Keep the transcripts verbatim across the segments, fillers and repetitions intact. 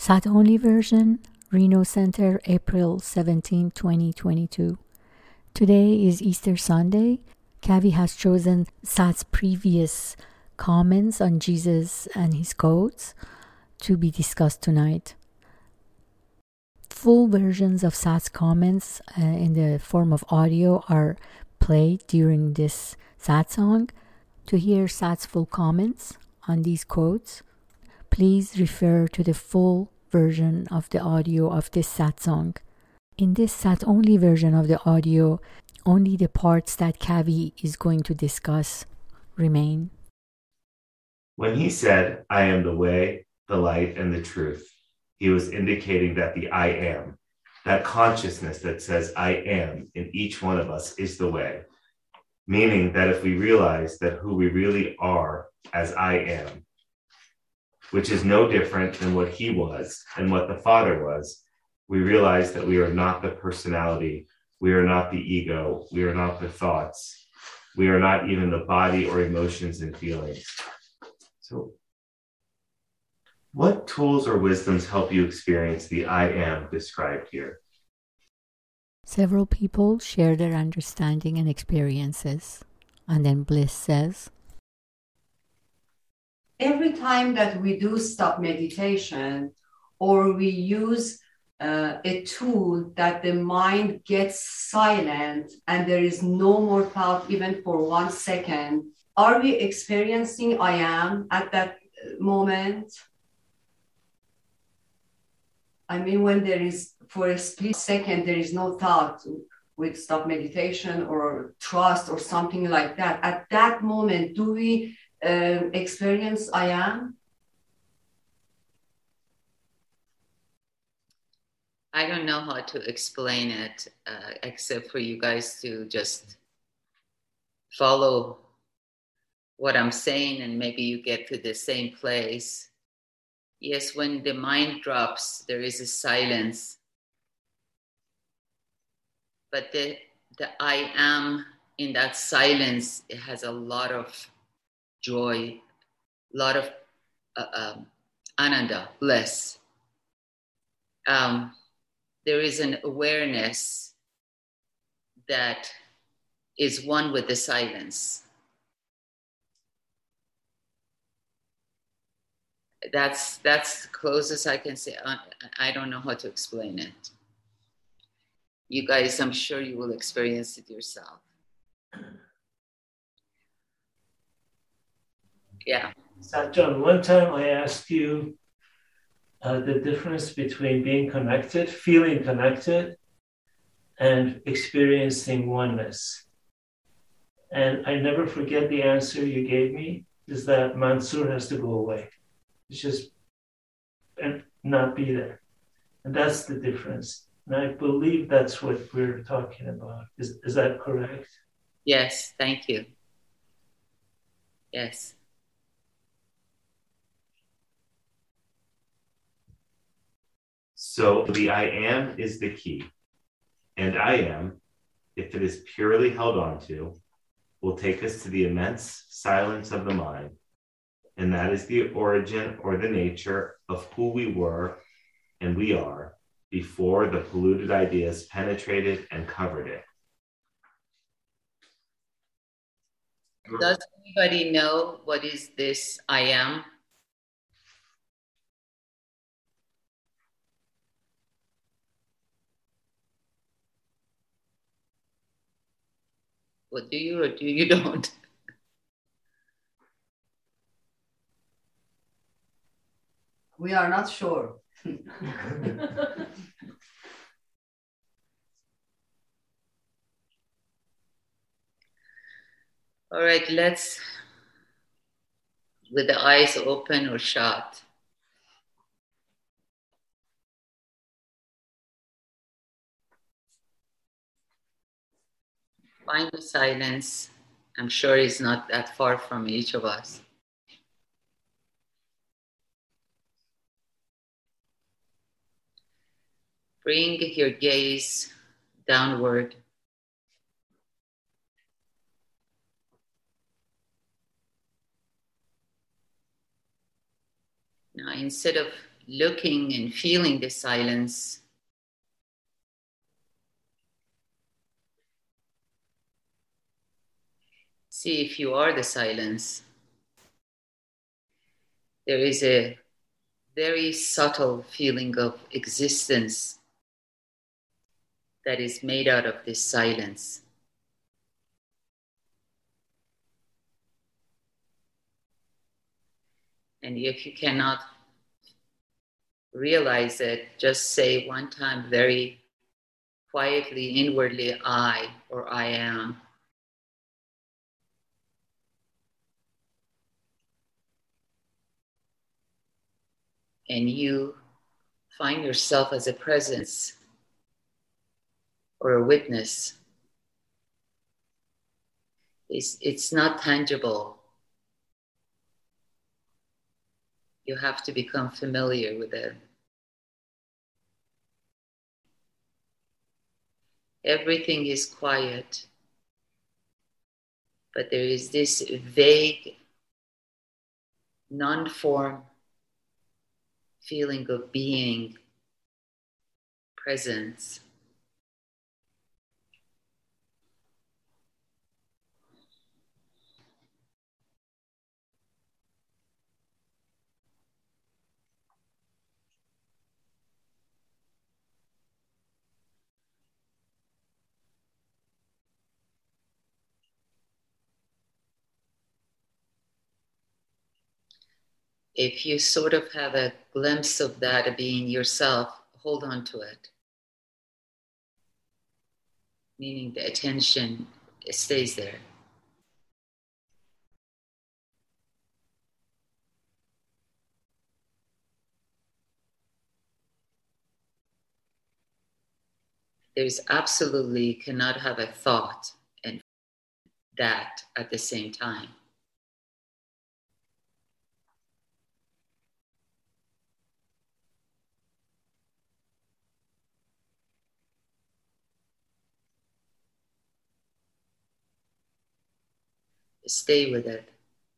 Sat only version, Reno Center, April seventeenth, twenty twenty-two. Today is Easter Sunday. Kavi has chosen Sat's previous comments on Jesus and his quotes to be discussed tonight. Full versions of Sat's comments uh, in the form of audio are played during this Sat song. To hear Sat's full comments on these quotes, please refer to the full version of the audio of this Sat song. In this Sat only version of the audio, only the parts that Kavi is going to discuss remain. When he said, I am the way, the light, and the truth, he was indicating that the I am, that consciousness that says I am in each one of us is the way. Meaning that if we realize that who we really are as I am, which is no different than what he was and what the Father was, we realize that we are not the personality, we are not the ego, we are not the thoughts, we are not even the body or emotions and feelings. So, what tools or wisdoms help you experience the I am described here? Several people share their understanding and experiences. And then Bliss says, every time that we do stop meditation or we use uh, a tool that the mind gets silent and there is no more thought even for one second, are we experiencing I am at that moment? I mean, when there is, for a split second, there is no thought with stop meditation or trust or something like that. At that moment, do we uh, experience I am? I don't know how to explain it, uh, except for you guys to just follow what I'm saying and maybe you get to the same place. Yes, when the mind drops, there is a silence. But the, the I am in that silence, it has a lot of joy, a lot of uh, um, ananda, bliss. Um, there is an awareness that is one with the silence. That's that's the closest I can say. I, I don't know how to explain it. You guys, I'm sure you will experience it yourself. Yeah. Satchan, one time I asked you uh, the difference between being connected, feeling connected, and experiencing oneness. And I never forget the answer you gave me, is that Mansoor has to go away. It's just and not be there. And that's the difference. And I believe that's what we're talking about. Is, is that correct? Yes, thank you. Yes. So the I am is the key. And I am, if it is purely held onto, will take us to the immense silence of the mind. And that is the origin or the nature of who we were and we are before the polluted ideas penetrated and covered it. Does anybody know what is this I am? What do you or do you don't? We are not sure. All right, let's, with the eyes open or shut. Find the silence. I'm sure it's not that far from each of us. Bring your gaze downward. Now, instead of looking and feeling the silence, see if you are the silence. There is a very subtle feeling of existence that is made out of this silence. And if you cannot realize it, just say one time very quietly, inwardly, I or I am. And you find yourself as a presence or a witness. It's, it's not tangible. You have to become familiar with it. Everything is quiet, but there is this vague, non-form feeling of being, presence. If you sort of have a glimpse of that being yourself, hold on to it. Meaning the attention stays there. There's absolutely cannot have a thought and that at the same time. Stay with it.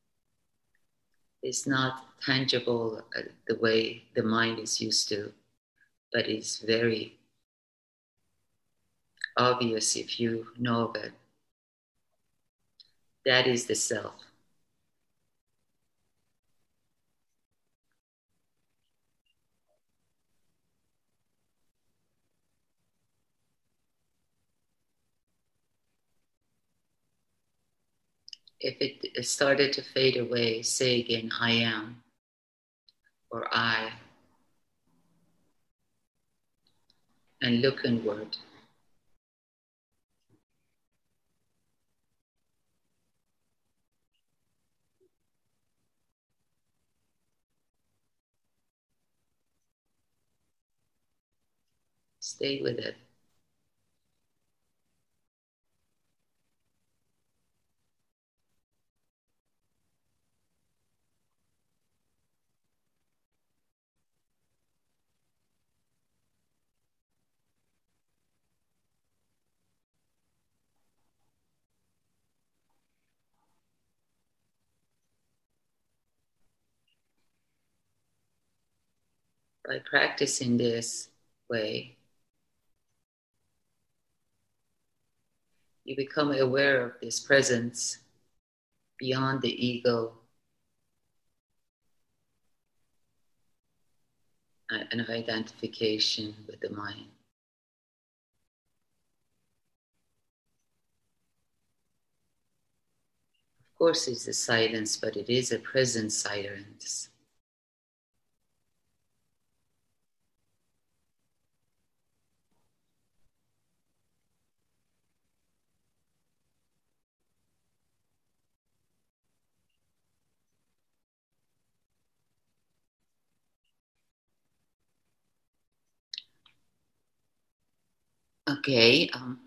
It's not tangible uh, the way the mind is used to, but it's very obvious if you know of it. That is the self. If it started to fade away, say again, I am, or I, and look inward. Stay with it. By practicing this way, you become aware of this presence beyond the ego and identification with the mind. Of course, it's a silence, but it is a present silence. Okay. Um,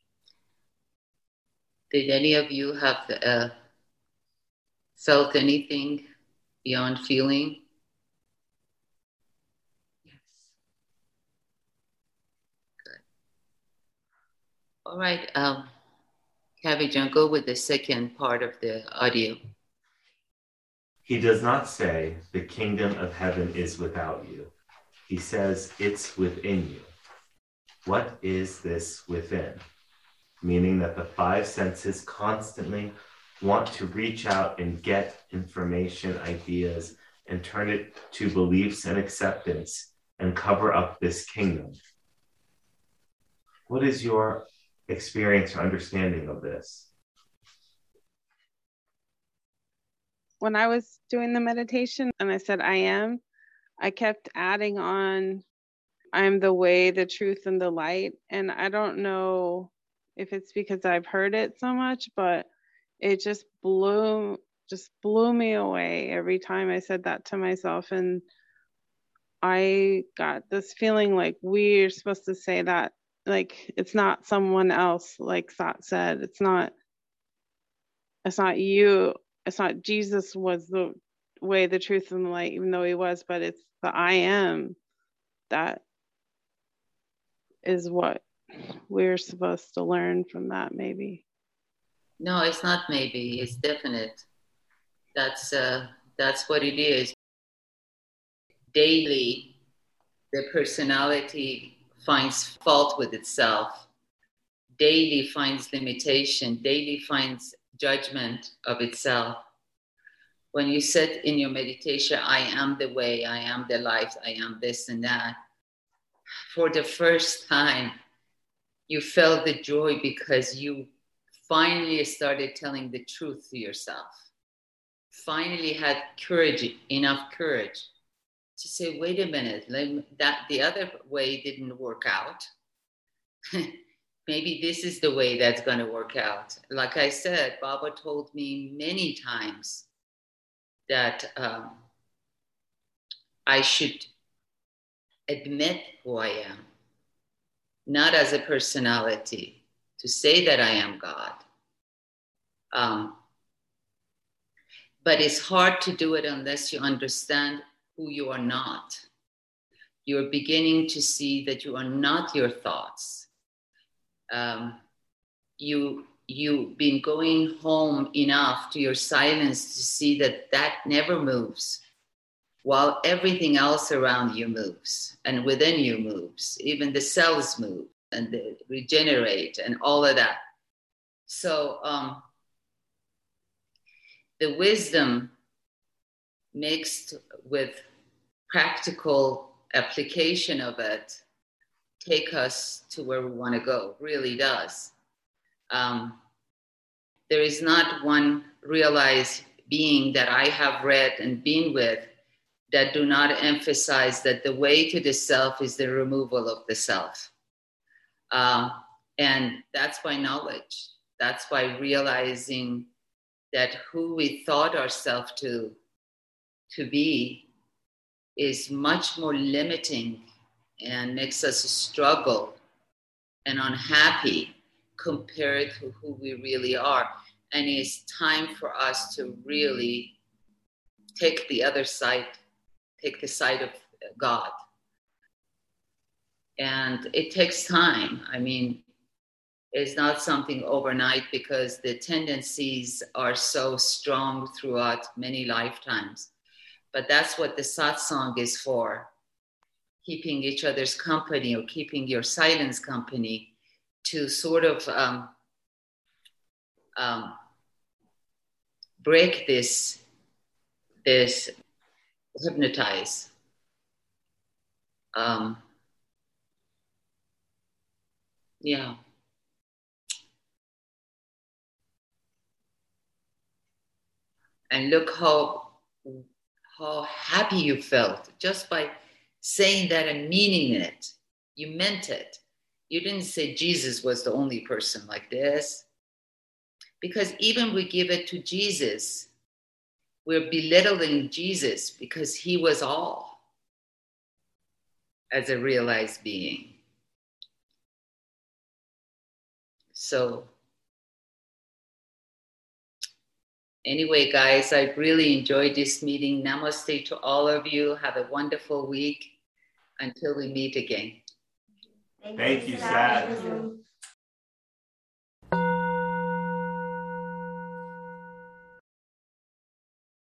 did any of you have uh, felt anything beyond feeling? Yes. Good. All right. Um, Kavi John, go with the second part of the audio. He does not say the kingdom of heaven is without you. He says it's within you. What is this within? Meaning that the five senses constantly want to reach out and get information, ideas, and turn it to beliefs and acceptance and cover up this kingdom. What is your experience or understanding of this? When I was doing the meditation and I said, I am, I kept adding on, I'm the way, the truth, and the light. And I don't know if it's because I've heard it so much, but it just blew, just blew me away every time I said that to myself. And I got this feeling like we're supposed to say that, like it's not someone else, like Sat said, it's not, it's not you. It's not Jesus was the way, the truth, and the light, even though he was, but it's the I am that is what we're supposed to learn from that, maybe. No, it's not maybe, it's definite. That's uh, that's what it is. Daily, the personality finds fault with itself, daily finds limitation, daily finds judgment of itself. When you sit in your meditation, I am the way, I am the life, I am this and that, for the first time, you felt the joy because you finally started telling the truth to yourself. Finally had courage, enough courage to say, wait a minute, that the other way didn't work out. Maybe this is the way that's going to work out. Like I said, Baba told me many times that um, I should admit who I am, not as a personality, to say that I am God. Um, but it's hard to do it unless you understand who you are not. You're beginning to see that you are not your thoughts. Um, you, you've been going home enough to your silence to see that that never moves, while everything else around you moves and within you moves. Even the cells move and they regenerate and all of that. So um, the wisdom mixed with practical application of it take us to where we want to go, really does. Um, there is not one realized being that I have read and been with that do not emphasize that the way to the self is the removal of the self. Um, and that's by knowledge. That's by realizing that who we thought ourselves to, to be is much more limiting and makes us struggle and unhappy compared to who we really are. And it's time for us to really take the other side, take the side of God. And it takes time. I mean, it's not something overnight because the tendencies are so strong throughout many lifetimes. But that's what the satsang is for, keeping each other's company or keeping your silence company to sort of um, um, break this, this hypnotize. Um, yeah. And look how, how happy you felt just by saying that and meaning it. You meant it. You didn't say Jesus was the only person like this. Because even we give it to Jesus, we're belittling Jesus because he was all as a realized being. So anyway, guys, I really enjoyed this meeting. Namaste to all of you. Have a wonderful week until we meet again. Thank you, Sat.